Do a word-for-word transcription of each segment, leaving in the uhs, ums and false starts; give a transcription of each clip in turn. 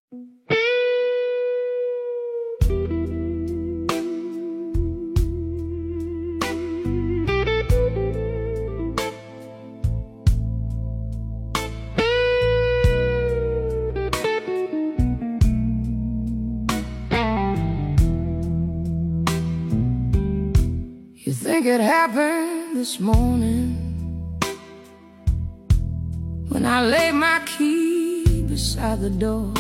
You think it happened this morning when I laid my key beside the door.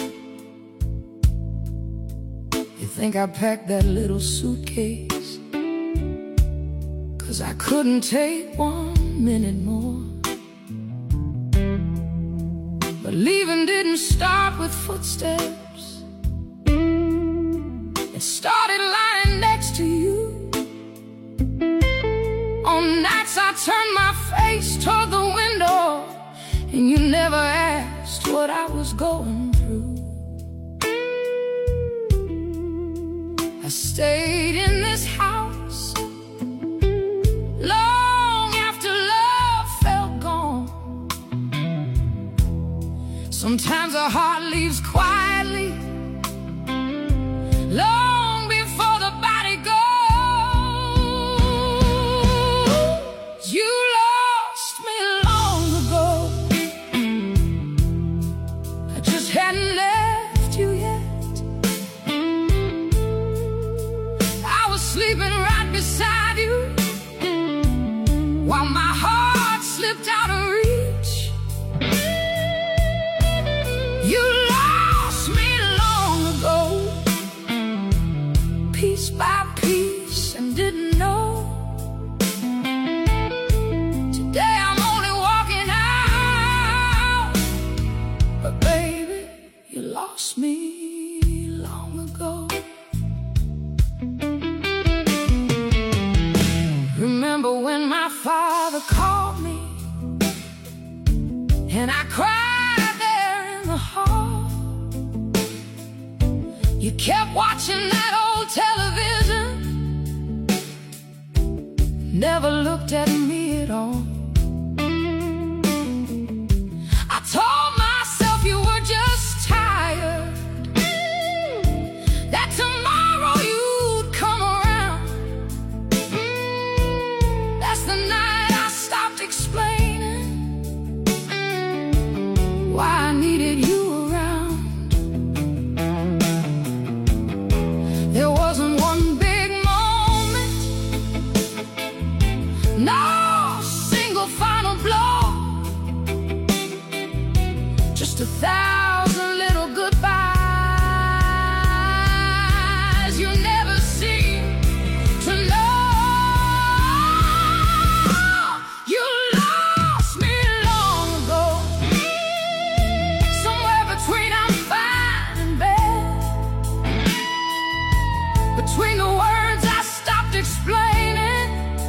You think I packed that little suitcase 'cause I couldn't take one minute more. But leaving didn't start with footsteps. It started lying next to you. On nights I turned my face toward the window, and you never asked what I was going through. I stayed in this house long after love felt gone. Sometimes a heart leaves quietly long before the body goes. You lost me long ago. I just hadn't left you yet. I was sleeping right beside you while my heart slipped out of reach. You lost me long ago, piece by piece, and didn't know. Today I'm only walking out, but baby, you lost me long ago. Remember when my father called me and I cried there in the hall? You kept watching that old television, never looked at me at all. I told myself you were just tired, that tomorrow you'd come around. That's the night I stopped explaining why I needed you around. There wasn't one big moment, no single final blow, just a thousand little goodbyes you never seem to know. You lost me long ago, somewhere between I'm fine and bad, between the words I stopped explaining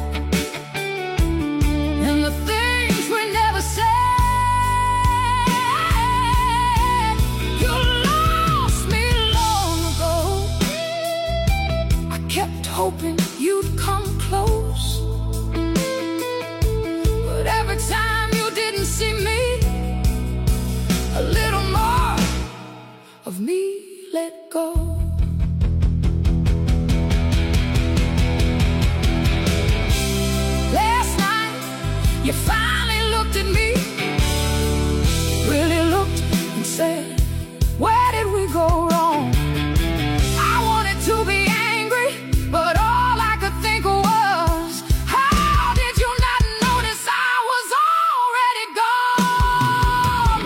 and the things we never said. You lost me long ago. I kept hoping you'd come close, but every time you didn't see me, a little more of me let go. Last night you finally looked at me, really looked and said, where did we go wrong? I wanted to be angry, but all I could think was, how did you not notice I was already gone?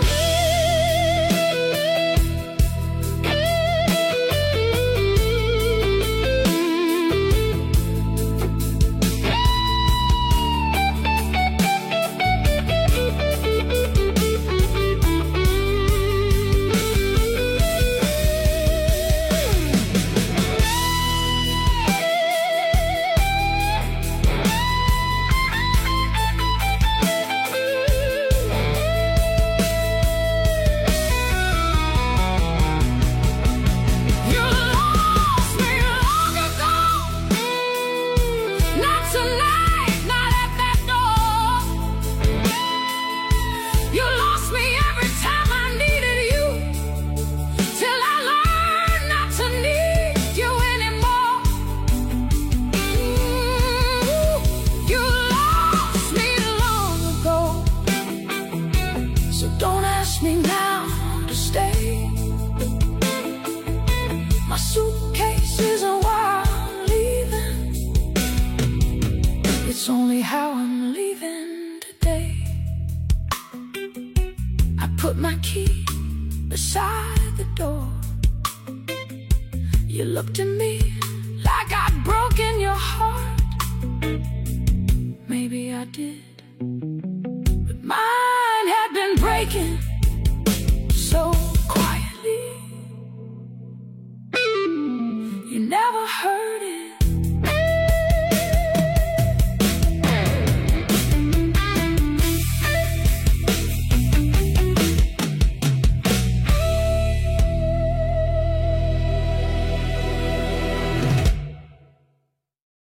key beside the door. You looked at me like I'd broken your heart. Maybe I did, but mine had been breaking so quietly. You never heard